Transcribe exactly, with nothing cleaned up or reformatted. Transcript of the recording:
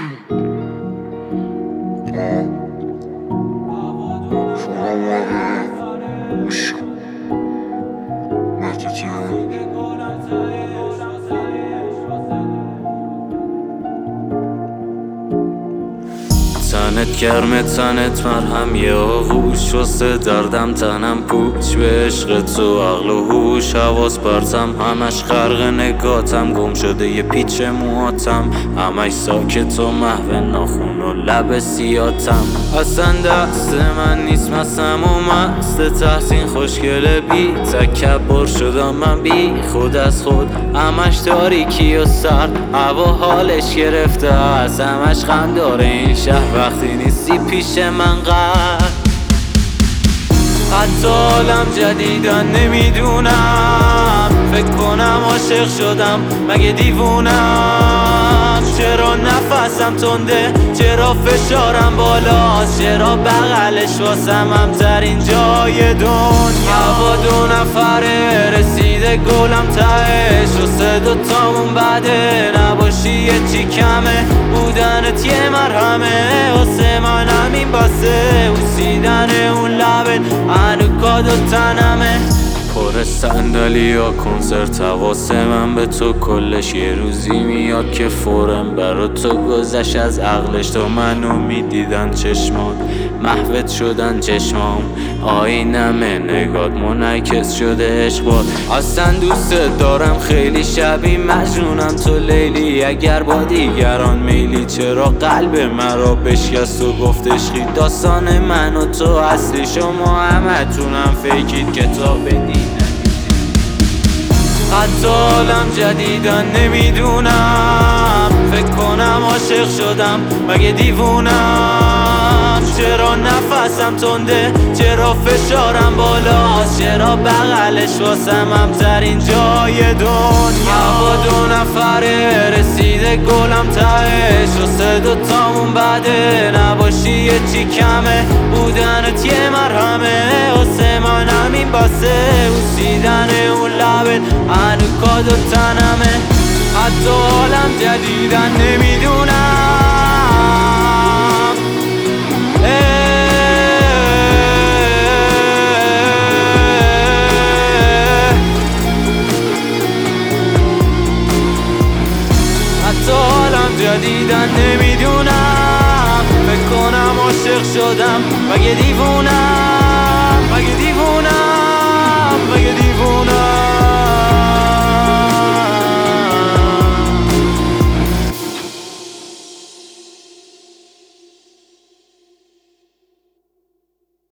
تنت گرمه تنت مرهم یه آغوش شسته دردم تنم پوچ به عشق تو عقل و هوش حواس پرتم همش غرق نگاتم گم شده یه پیچ موهاتم همش ساکت و محو ناخون و لب سیاتم اصلا دست من نیست مسم و مست تحسین خوشگله بی تکبر شدم من بی خود از خود همش تاریکی و سرد هوا حالش گرفته از همش غم داره این شهر وقتی نیستی پیش من قرد حتی حالم جدیدن نمیدونم فکر کنم عاشق شدم مگه دیوونم چرا نفسم تنده چرا فشارم بالاست چرا بغلش واسم همترین جای دنیا با دو نفره رسیده گلم تهش واسه دوتامون بده نباشی یه چی کمه بودنت یه مرهمه واسه من همین بسه بوسیدن اون لبت هنو کاد و تنمه پر صندلی یا کنسرت واسه من به تو کلش یه روزی میاد که فورم برا تو گذشت از عقلش تو منو میدیدن چشمات محوت شدن چشمام آینمه نگات منعکس شده عشق باد اصلا دوست دارم خیلی شبیه مجنونم تو لیلی اگر با دیگران میلی چرا قلب مرا بشکست و گفت عشقی داستان من و تو اصلی شما همتونم فیکید کتاب دینه حتی حالم جدیدن نمیدونم فکر کنم عاشق شدم مگه دیوونم چرا نفسم تنده چرا فشارم بالاست چرا بغلش واسم همترین جای دنیا با دو نفره رسیده گلم تهش واسه دوتامون بده نباشی یه چی کمه بودنت یه مرهمه واسه من همین بسه بوسیدن اون لبت هنو کاد و تنمه حتی حالم جدیدن نمیدونم حتی حالم جدیدن نمیدونم فکر کنم عاشق شدم مگه دیوونم مگه دیوونم مگه دیوونم